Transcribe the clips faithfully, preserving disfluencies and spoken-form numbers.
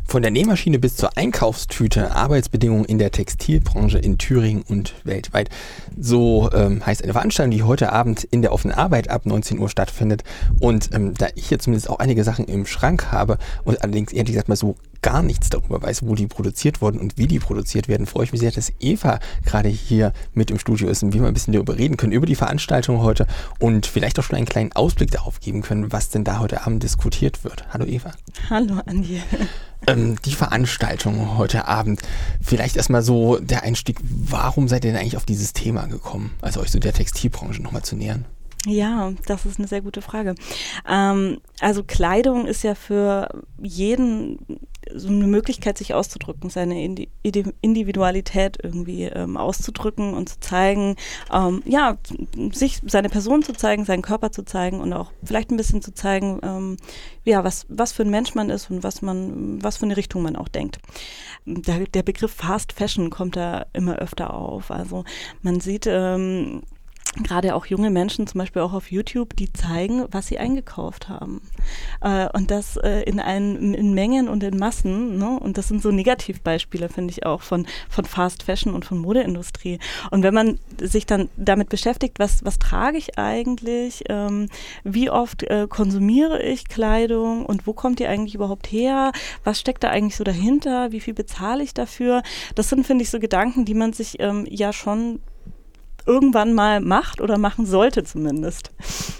Von der Nähmaschine bis zur Einkaufstüte, Arbeitsbedingungen in der Textilbranche in Thüringen und weltweit. So ähm, heißt eine Veranstaltung, die heute Abend in der offenen Arbeit ab neunzehn Uhr stattfindet. Und ähm, da ich hier zumindest auch einige Sachen im Schrank habe und allerdings ehrlich gesagt mal so gar nichts darüber weiß, wo die produziert wurden und wie die produziert werden, freue ich mich sehr, dass Eva gerade hier mit im Studio ist und wir mal ein bisschen darüber reden können, über die Veranstaltung heute und vielleicht auch schon einen kleinen Ausblick darauf geben können, was denn da heute Abend diskutiert wird. Hallo Eva. Hallo Andi. Ähm, die Veranstaltung heute Abend, vielleicht erstmal so der Einstieg, warum seid ihr denn eigentlich auf dieses Thema gekommen, also euch so der Textilbranche nochmal zu nähern? Ja, das ist eine sehr gute Frage. Ähm, also Kleidung ist ja für jeden so eine Möglichkeit, sich auszudrücken, seine Indi- Individualität irgendwie ähm, auszudrücken und zu zeigen, ähm, ja, sich, seine Person zu zeigen, seinen Körper zu zeigen und auch vielleicht ein bisschen zu zeigen, ähm, ja, was, was für ein Mensch man ist und was man, was für eine Richtung man auch denkt. Der, der Begriff Fast Fashion kommt da immer öfter auf. Also man sieht, ähm, gerade auch junge Menschen, zum Beispiel auch auf YouTube, die zeigen, was sie eingekauft haben. Äh, und das äh, in, ein, in Mengen und in Massen. Ne? Und das sind so Negativbeispiele, finde ich auch, von, von Fast Fashion und von Modeindustrie. Und wenn man sich dann damit beschäftigt, was, was trage ich eigentlich, ähm, wie oft äh, konsumiere ich Kleidung und wo kommt die eigentlich überhaupt her, was steckt da eigentlich so dahinter, wie viel bezahle ich dafür, das sind, finde ich, so Gedanken, die man sich ähm, ja schon irgendwann mal macht oder machen sollte zumindest.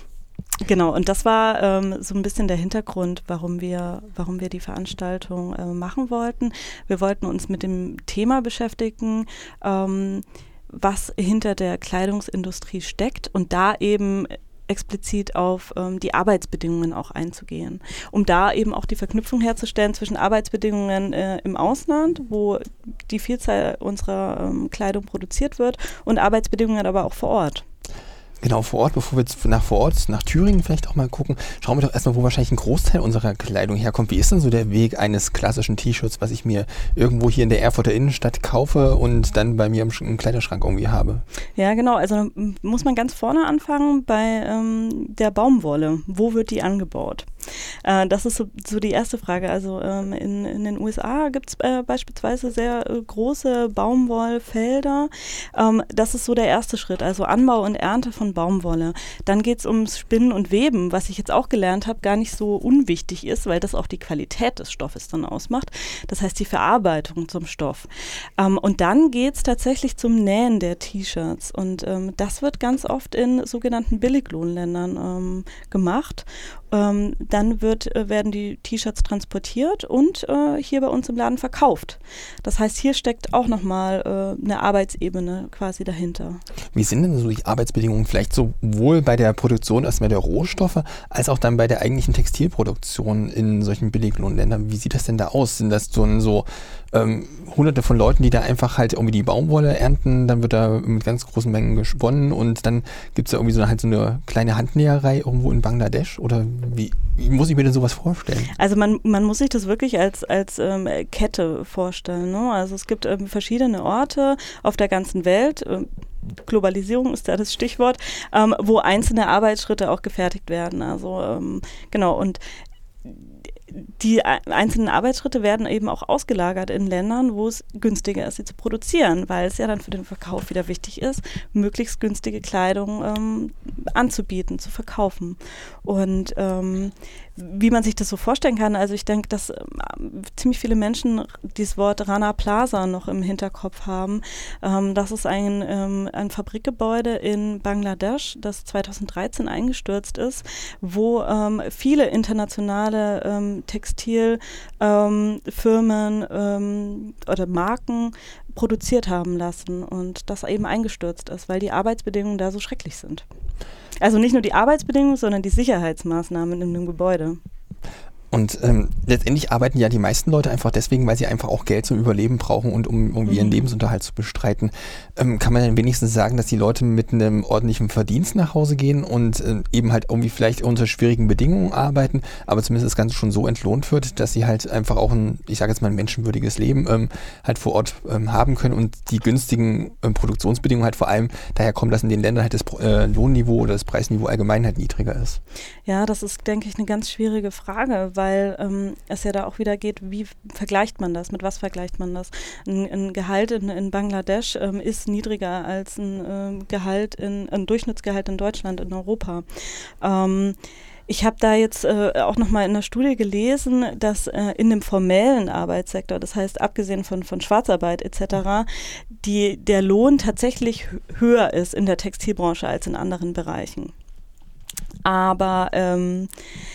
Genau, und das war ähm, so ein bisschen der Hintergrund, warum wir, warum wir die Veranstaltung äh, machen wollten. Wir wollten uns mit dem Thema beschäftigen, ähm, was hinter der Kleidungsindustrie steckt und da eben explizit auf ähm, die Arbeitsbedingungen auch einzugehen, um da eben auch die Verknüpfung herzustellen zwischen Arbeitsbedingungen äh, im Ausland, wo die Vielzahl unserer ähm, Kleidung produziert wird, und Arbeitsbedingungen aber auch vor Ort. Genau, vor Ort, bevor wir jetzt nach vor Ort, nach Thüringen vielleicht auch mal gucken, schauen wir doch erstmal, wo wahrscheinlich ein Großteil unserer Kleidung herkommt. Wie ist denn so der Weg eines klassischen T-Shirts, was ich mir irgendwo hier in der Erfurter Innenstadt kaufe und dann bei mir im, Sch- im Kleiderschrank irgendwie habe? Ja, genau, also muss man ganz vorne anfangen bei ähm, der Baumwolle. Wo wird die angebaut? Äh, das ist so, so die erste Frage. Also ähm, in, in den U S A gibt es äh, beispielsweise sehr äh, große Baumwollfelder. Ähm, das ist so der erste Schritt, also Anbau und Ernte von Baumwolle. Dann geht es ums Spinnen und Weben, was ich jetzt auch gelernt habe, gar nicht so unwichtig ist, weil das auch die Qualität des Stoffes dann ausmacht. Das heißt die Verarbeitung zum Stoff. Ähm, und dann geht es tatsächlich zum Nähen der T-Shirts. Und ähm, das wird ganz oft in sogenannten Billiglohnländern ähm, gemacht. Ähm, dann wird, äh, werden die T-Shirts transportiert und äh, hier bei uns im Laden verkauft. Das heißt, hier steckt auch nochmal äh, eine Arbeitsebene quasi dahinter. Wie sind denn so die Arbeitsbedingungen vielleicht sowohl bei der Produktion erstmal der Rohstoffe, als auch dann bei der eigentlichen Textilproduktion in solchen Billiglohnländern? Wie sieht das denn da aus? Sind das so, so ähm, hunderte von Leuten, die da einfach halt irgendwie die Baumwolle ernten, dann wird da mit ganz großen Mengen gesponnen und dann gibt es da irgendwie so eine, halt so eine kleine Handnäherei irgendwo in Bangladesch? Oder wie, wie muss ich mir denn sowas vorstellen? Also man, man muss sich das wirklich als, als ähm, Kette vorstellen. Ne? Also es gibt ähm, verschiedene Orte auf der ganzen Welt, ähm, Globalisierung ist da das Stichwort, ähm, wo einzelne Arbeitsschritte auch gefertigt werden. Also ähm, genau, und die einzelnen Arbeitsschritte werden eben auch ausgelagert in Ländern, wo es günstiger ist, sie zu produzieren, weil es ja dann für den Verkauf wieder wichtig ist, möglichst günstige Kleidung ähm, anzubieten, zu verkaufen. Und ähm, wie man sich das so vorstellen kann, also ich denke, dass ähm, ziemlich viele Menschen dieses Wort Rana Plaza noch im Hinterkopf haben. Ähm, das ist ein, ähm, ein Fabrikgebäude in Bangladesch, das zweitausenddreizehn eingestürzt ist, wo ähm, viele internationale ähm, Textilfirmen ähm, ähm, oder Marken produziert haben lassen und das eben eingestürzt ist, weil die Arbeitsbedingungen da so schrecklich sind. Also nicht nur die Arbeitsbedingungen, sondern die Sicherheitsmaßnahmen in dem Gebäude. Und ähm, letztendlich arbeiten ja die meisten Leute einfach deswegen, weil sie einfach auch Geld zum Überleben brauchen und um irgendwie ihren Lebensunterhalt zu bestreiten. Ähm, kann man dann wenigstens sagen, dass die Leute mit einem ordentlichen Verdienst nach Hause gehen und äh, eben halt irgendwie vielleicht unter schwierigen Bedingungen arbeiten, aber zumindest das Ganze schon so entlohnt wird, dass sie halt einfach auch ein, ich sage jetzt mal ein menschenwürdiges Leben ähm, halt vor Ort ähm, haben können und die günstigen ähm, Produktionsbedingungen halt vor allem daher kommen, dass in den Ländern halt das äh, Lohnniveau oder das Preisniveau allgemein halt niedriger ist. Ja, das ist, denke ich, eine ganz schwierige Frage, weil ähm, es ja da auch wieder geht, wie vergleicht man das, mit was vergleicht man das? Ein, ein Gehalt in, in Bangladesch ähm, ist niedriger als ein ähm, Gehalt in, ein Durchschnittsgehalt in Deutschland, in Europa. Ähm, Ich habe da jetzt äh, auch nochmal in der Studie gelesen, dass äh, in dem formellen Arbeitssektor, das heißt abgesehen von, von Schwarzarbeit et cetera, die, der Lohn tatsächlich höher ist in der Textilbranche als in anderen Bereichen. Aber ähm,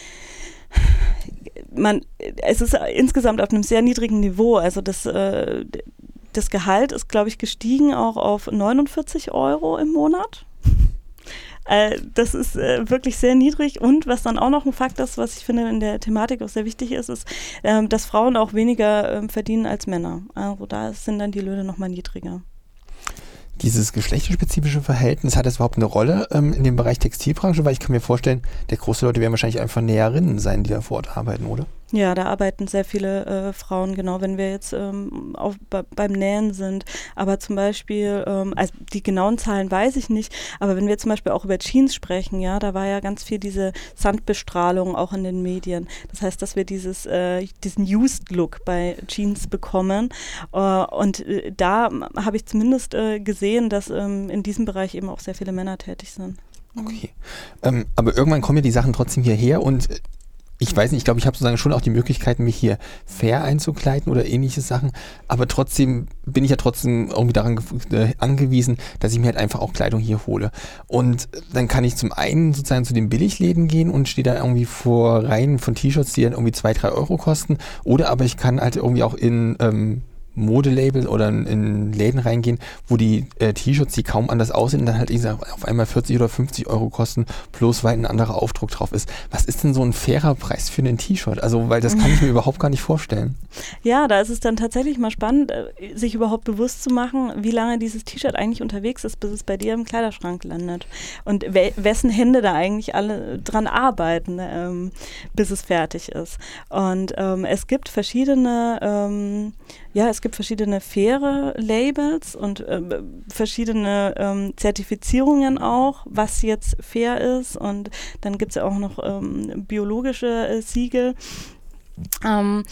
man, es ist insgesamt auf einem sehr niedrigen Niveau. Also das, äh, das Gehalt ist, glaube ich, gestiegen auch auf neunundvierzig Euro im Monat. Äh, das ist äh, wirklich sehr niedrig und was dann auch noch ein Fakt ist, was ich finde in der Thematik auch sehr wichtig ist, ist, äh, dass Frauen auch weniger äh, verdienen als Männer. Also da sind dann die Löhne nochmal niedriger. Dieses geschlechterspezifische Verhältnis, hat das überhaupt eine Rolle ähm, in dem Bereich Textilbranche? Weil ich kann mir vorstellen, der große Leute werden wahrscheinlich einfach Näherinnen sein, die da vor Ort arbeiten, oder? Ja, da arbeiten sehr viele äh, Frauen, genau, wenn wir jetzt ähm, auf, bei, beim Nähen sind. Aber zum Beispiel, ähm, also die genauen Zahlen weiß ich nicht, aber wenn wir zum Beispiel auch über Jeans sprechen, ja, da war ja ganz viel diese Sandbestrahlung auch in den Medien. Das heißt, dass wir dieses, äh, diesen Used-Look bei Jeans bekommen. Äh, und äh, da habe ich zumindest äh, gesehen, dass ähm, in diesem Bereich eben auch sehr viele Männer tätig sind. Okay. Ähm, aber irgendwann kommen ja die Sachen trotzdem hierher und ich weiß nicht, ich glaube, ich habe sozusagen schon auch die Möglichkeit, mich hier fair einzukleiden oder ähnliche Sachen, aber trotzdem bin ich ja trotzdem irgendwie daran äh, angewiesen, dass ich mir halt einfach auch Kleidung hier hole. Und dann kann ich zum einen sozusagen zu den Billigläden gehen und stehe da irgendwie vor Reihen von T-Shirts, die dann irgendwie zwei, drei Euro kosten, oder aber ich kann halt irgendwie auch in ähm, Modelabel oder in, in Läden reingehen, wo die äh, T-Shirts, die kaum anders aussehen, dann halt ich sag, auf einmal vierzig oder fünfzig Euro kosten, bloß weil ein anderer Aufdruck drauf ist. Was ist denn so ein fairer Preis für ein T-Shirt? Also, weil das kann ich mir überhaupt gar nicht vorstellen. Ja, da ist es dann tatsächlich mal spannend, sich überhaupt bewusst zu machen, wie lange dieses T-Shirt eigentlich unterwegs ist, bis es bei dir im Kleiderschrank landet. Und we- wessen Hände da eigentlich alle dran arbeiten, ähm, bis es fertig ist. Und ähm, es gibt verschiedene, ähm, ja, es gibt verschiedene faire Labels und äh, verschiedene ähm, Zertifizierungen auch, was jetzt fair ist. Und dann gibt es ja auch noch ähm, biologische äh, Siegel. Ähm,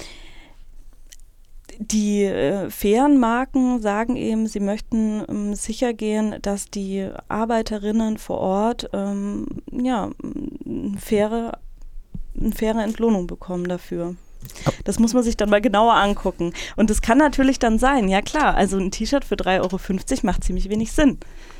Die äh, fairen Marken sagen eben, sie möchten ähm, sicher gehen, dass die Arbeiterinnen vor Ort ähm, ja, eine faire, eine faire Entlohnung bekommen dafür. Das muss man sich dann mal genauer angucken. Und das kann natürlich dann sein, ja klar, also ein T-Shirt für drei Euro fünfzig macht ziemlich wenig Sinn.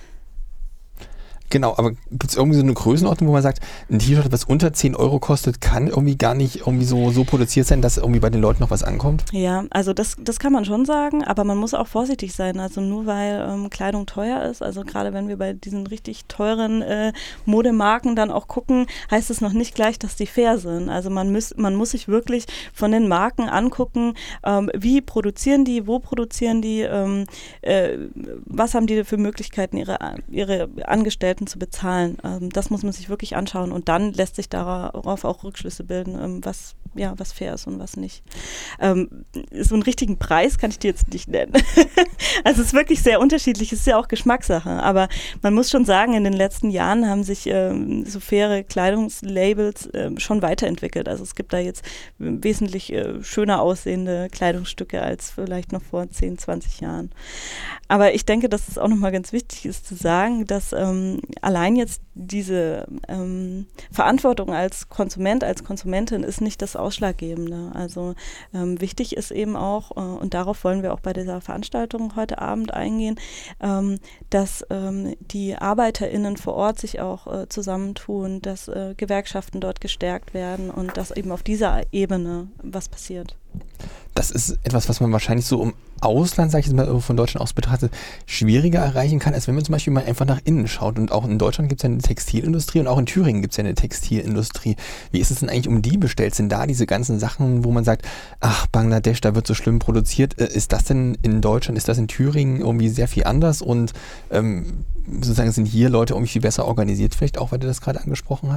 Genau, aber gibt es irgendwie so eine Größenordnung, wo man sagt, ein T-Shirt, was unter zehn Euro kostet, kann irgendwie gar nicht irgendwie so, so produziert sein, dass irgendwie bei den Leuten noch was ankommt? Ja, also das, das kann man schon sagen, aber man muss auch vorsichtig sein. Also nur weil ähm, Kleidung teuer ist, also gerade wenn wir bei diesen richtig teuren äh, Modemarken dann auch gucken, heißt es noch nicht gleich, dass die fair sind. Also man, müß, man muss sich wirklich von den Marken angucken, ähm, wie produzieren die, wo produzieren die, ähm, äh, was haben die für Möglichkeiten, ihre, ihre Angestellten zu bezahlen. Ähm, das muss man sich wirklich anschauen und dann lässt sich darauf auch Rückschlüsse bilden, ähm, was, ja, was fair ist und was nicht. Ähm, so einen richtigen Preis kann ich dir jetzt nicht nennen. Also es ist wirklich sehr unterschiedlich, es ist ja auch Geschmackssache, aber man muss schon sagen, in den letzten Jahren haben sich ähm, so faire Kleidungslabels äh, schon weiterentwickelt. Also es gibt da jetzt wesentlich äh, schöner aussehende Kleidungsstücke als vielleicht noch vor zehn, zwanzig Jahren. Aber ich denke, dass es auch nochmal ganz wichtig ist zu sagen, dass ähm, allein jetzt diese ähm, Verantwortung als Konsument, als Konsumentin ist nicht das Ausschlaggebende. Also ähm, wichtig ist eben auch, äh, und darauf wollen wir auch bei dieser Veranstaltung heute Abend eingehen, ähm, dass ähm, die ArbeiterInnen vor Ort sich auch äh, zusammentun, dass äh, Gewerkschaften dort gestärkt werden und dass eben auf dieser Ebene was passiert. Das ist etwas, was man wahrscheinlich so im Ausland, sage ich jetzt mal, von Deutschland aus betrachtet, schwieriger erreichen kann, als wenn man zum Beispiel mal einfach nach innen schaut. Und auch in Deutschland gibt es ja eine Textilindustrie und auch in Thüringen gibt es ja eine Textilindustrie. Wie ist es denn eigentlich um die bestellt? Sind da diese ganzen Sachen, wo man sagt, ach, Bangladesch, da wird so schlimm produziert. Ist das denn in Deutschland, ist das in Thüringen irgendwie sehr viel anders? Und ähm, sozusagen sind hier Leute irgendwie viel besser organisiert, vielleicht auch, weil du das gerade angesprochen hast?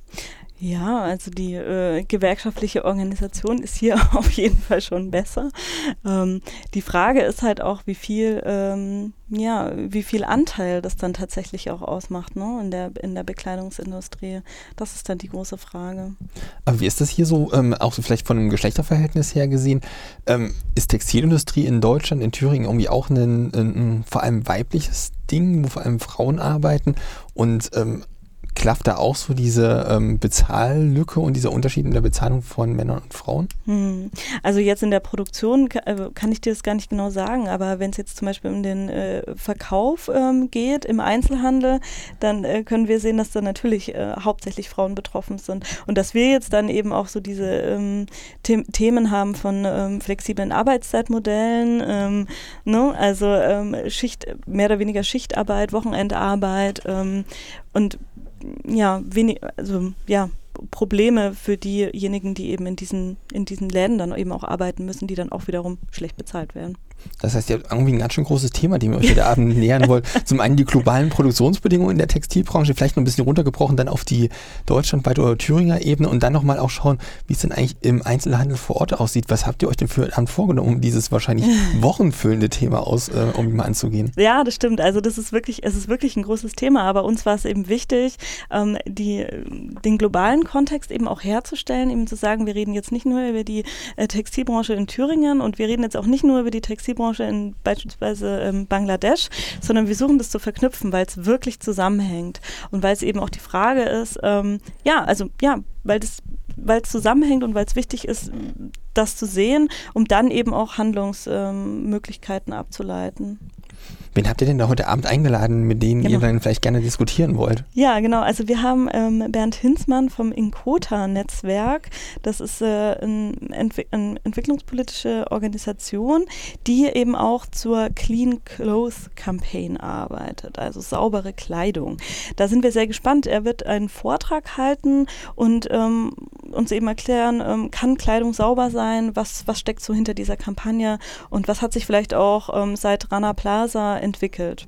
Ja, also die äh, gewerkschaftliche Organisation ist hier auf jeden Fall schon besser. Ähm, die Frage ist halt auch, wie viel, ähm, ja, wie viel Anteil das dann tatsächlich auch ausmacht, ne, in der in der Bekleidungsindustrie. Das ist dann die große Frage. Aber wie ist das hier so, ähm, auch so vielleicht von einem Geschlechterverhältnis her gesehen? Ähm, ist Textilindustrie in Deutschland, in Thüringen irgendwie auch ein, ein, ein vor allem weibliches Ding, wo vor allem Frauen arbeiten? Und ähm, klafft da auch so diese ähm, Bezahllücke und dieser Unterschied in der Bezahlung von Männern und Frauen? Hm. Also jetzt in der Produktion kann, also kann ich dir das gar nicht genau sagen, aber wenn es jetzt zum Beispiel um den äh, Verkauf ähm, geht im Einzelhandel, dann äh, können wir sehen, dass da natürlich äh, hauptsächlich Frauen betroffen sind. Und dass wir jetzt dann eben auch so diese ähm, The- Themen haben von ähm, flexiblen Arbeitszeitmodellen, ähm, ne? Also ähm, Schicht, mehr oder weniger Schichtarbeit, Wochenendarbeit ähm, und ja, wenig, also ja, Probleme für diejenigen, die eben in diesen, in diesen Läden dann eben auch arbeiten müssen, die dann auch wiederum schlecht bezahlt werden. Das heißt, ihr habt irgendwie ein ganz schön großes Thema, dem ihr euch heute Abend nähern wollt. Zum einen die globalen Produktionsbedingungen in der Textilbranche, vielleicht noch ein bisschen runtergebrochen, dann auf die deutschlandweite oder Thüringer Ebene und dann nochmal auch schauen, wie es denn eigentlich im Einzelhandel vor Ort aussieht. Was habt ihr euch denn für heute Abend vorgenommen, um dieses wahrscheinlich wochenfüllende Thema aus, äh, um mal anzugehen? Ja, das stimmt. Also das ist wirklich, es ist wirklich ein großes Thema, aber uns war es eben wichtig, ähm, die, den globalen Kontext eben auch herzustellen, eben zu sagen, wir reden jetzt nicht nur über die äh, Textilbranche in Thüringen und wir reden jetzt auch nicht nur über die Textilbranche in beispielsweise ähm, Bangladesch, sondern wir suchen das zu verknüpfen, weil es wirklich zusammenhängt und weil es eben auch die Frage ist, ähm, ja, also ja, weil das weil es zusammenhängt und weil es wichtig ist, das zu sehen, um dann eben auch Handlungsmöglichkeiten ähm, abzuleiten. Wen habt ihr denn da heute Abend eingeladen, mit denen genau. ihr dann vielleicht gerne diskutieren wollt? Ja, genau. Also wir haben ähm, Bernd Hinzmann vom Inkota-Netzwerk. Das ist äh, eine Entwi- eine entwicklungspolitische Organisation, die eben auch zur Clean Clothes Campaign arbeitet, also saubere Kleidung. Da sind wir sehr gespannt. Er wird einen Vortrag halten und ähm, uns eben erklären, ähm, kann Kleidung sauber sein? Was, was steckt so hinter dieser Kampagne? Und was hat sich vielleicht auch ähm, seit Rana Plaza entwickelt?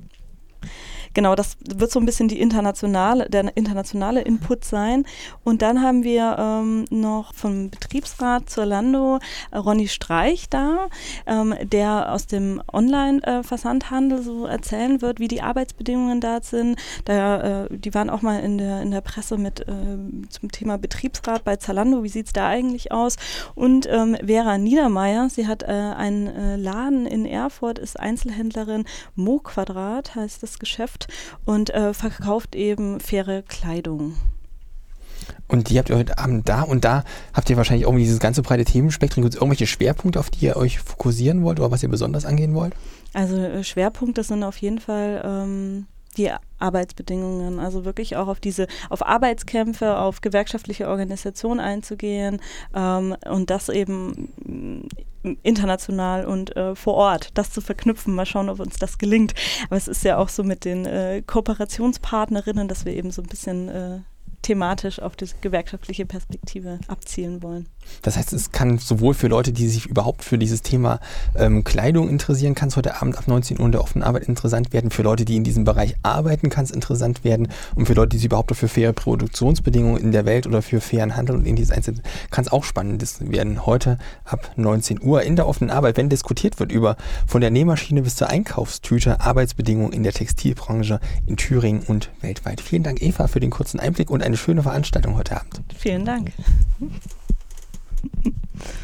Genau, das wird so ein bisschen die internationale, der internationale Input sein. Und dann haben wir ähm, noch vom Betriebsrat Zalando äh, Ronny Streich da, ähm, der aus dem Online-Versandhandel äh, so erzählen wird, wie die Arbeitsbedingungen da sind. Da, äh, die waren auch mal in der, in der Presse mit äh, zum Thema Betriebsrat bei Zalando. Wie sieht es da eigentlich aus? Und ähm, Vera Niedermeyer, sie hat äh, einen äh, Laden in Erfurt, ist Einzelhändlerin. Mo Quadrat heißt das Geschäft. Und äh, verkauft eben faire Kleidung. Und die habt ihr heute Abend da und da habt ihr wahrscheinlich irgendwie dieses ganze breite Themenspektrum. Gibt es irgendwelche Schwerpunkte, auf die ihr euch fokussieren wollt oder was ihr besonders angehen wollt? Also äh, Schwerpunkte sind auf jeden Fall ähm, die Arbeitsbedingungen, also wirklich auch auf diese, auf Arbeitskämpfe, auf gewerkschaftliche Organisationen einzugehen ähm, und das eben international und äh, vor Ort, das zu verknüpfen. Mal schauen, ob uns das gelingt. Aber es ist ja auch so mit den äh, Kooperationspartnerinnen, dass wir eben so ein bisschen äh, thematisch auf die gewerkschaftliche Perspektive abzielen wollen. Das heißt, es kann sowohl für Leute, die sich überhaupt für dieses Thema ähm, Kleidung interessieren, kann es heute Abend ab neunzehn Uhr in der offenen Arbeit interessant werden. Für Leute, die in diesem Bereich arbeiten, kann es interessant werden. Und für Leute, die sich überhaupt für faire Produktionsbedingungen in der Welt oder für fairen Handel und Ähnliches einsetzen, kann es auch spannend werden. Heute ab neunzehn Uhr in der offenen Arbeit, wenn diskutiert wird über von der Nähmaschine bis zur Einkaufstüte Arbeitsbedingungen in der Textilbranche in Thüringen und weltweit. Vielen Dank, Eva, für den kurzen Einblick und eine schöne Veranstaltung heute Abend. Vielen Dank.